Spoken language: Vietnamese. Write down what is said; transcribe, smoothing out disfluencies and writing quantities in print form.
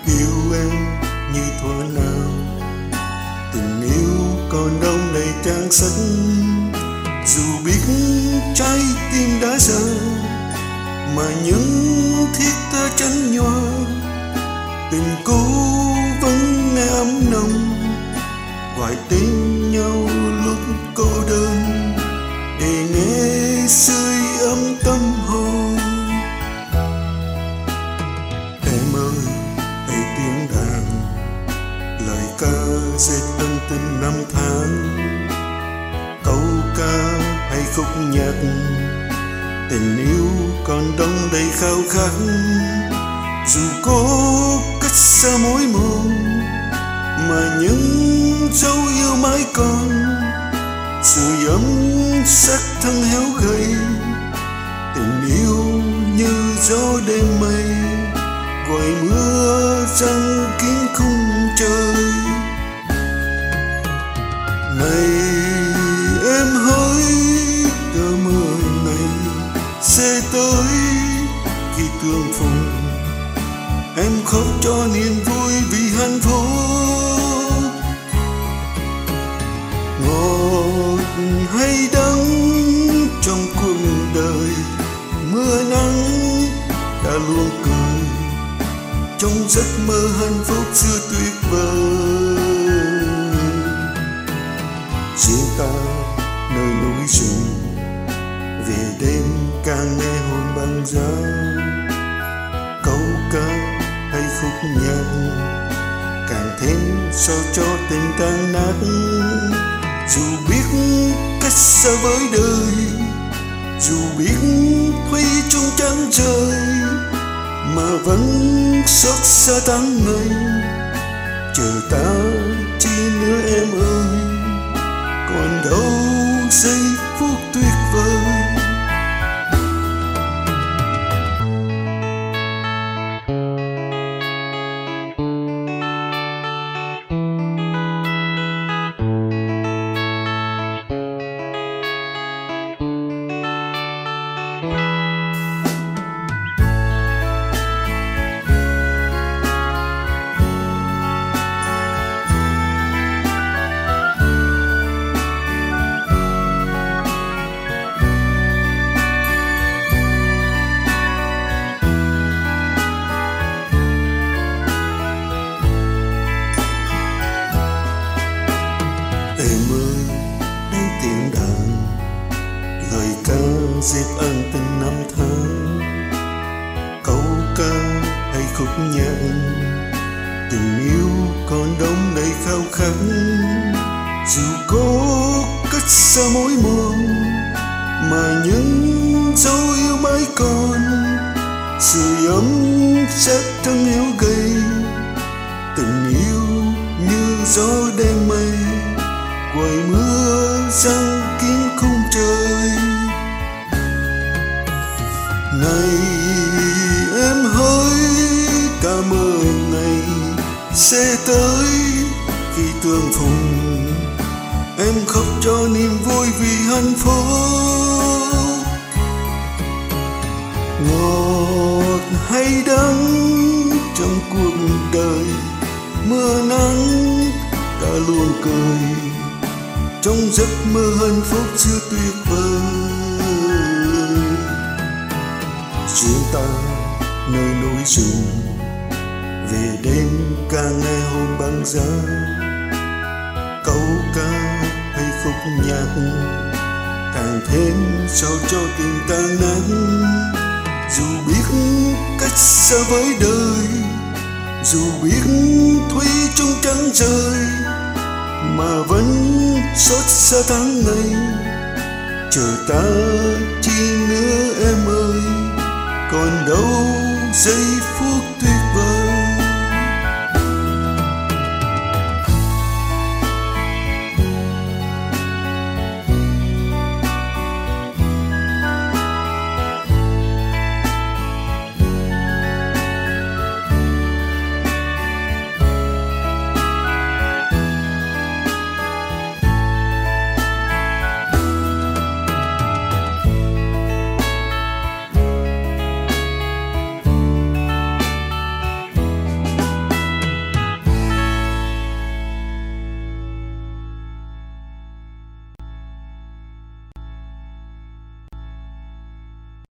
yêu em như thuở nào. Tình yêu còn đông đầy trang sách, dù biết trái tim đã rời mà những thiết tha chắn nhòa. Tình cũ vẫn nghe ấm nồng, gọi tên nhau lúc cô đơn để nghe sưởi ấm tâm hồn. Em ơi hãy tiếng đàn, lời ca dệt ân tình năm tháng. Câu ca hay khúc nhạc, tình yêu còn đông đầy khao khát. Dù có cách xa mối mòn mà những dấu yêu mãi còn, sưởi ấm xác thân héo gầy. Tình yêu như gió đêm mây, gọi mưa răng kín khung trời. Này em hỡi, cơn mưa này sẽ tới khi tương phùng. Em khóc cho niềm vui vì hạnh phúc. Ngọt hay đắng trong cuộc đời, mưa nắng đã luôn cười trong giấc mơ hạnh phúc xưa tuyệt vời. Riêng ta nơi núi rừng, về đêm càng nghe hồn băng giá. Câu ca hay khúc nhạc càng thêm sao cho tình tan nát. Dù biết cách xa với đời, dù biết thủy chung trắng trời, mà vẫn xót xa tháng ngày. Chờ ta chi nữa em ơi, còn đâu giây phút tuyệt vời. Em ơi hãy tiếng đàn, lời ca dệt ân tình năm tháng. Câu ca hay khúc nhạc, tình yêu còn đông đầy khao khát. Dù có cách xa mối mòn mà những dấu yêu mãi còn, sưởi ấm xác thân héo gầy. Tình yêu như gió đêm mây, gọi mưa răng kín khung trời. Này em hỡi, ta mơ ngày sẽ tới khi tương phùng. Em khóc cho niềm vui vì hạnh phúc. Ngọt hay đắng trong cuộc đời, mưa nắng ta luôn cười trong giấc mơ hạnh phúc chưa tuyệt vời. Riêng ta nơi núi rừng, về đêm càng nghe hồn băng giá. Câu ca hay khúc nhạc càng thêm sao cho tình tan nát. Dù biết cách xa với đời, dù biết thủy chung trắng rơi, mà vẫn xót xa tháng ngày. Chờ ta chi nữa em ơi, còn đâu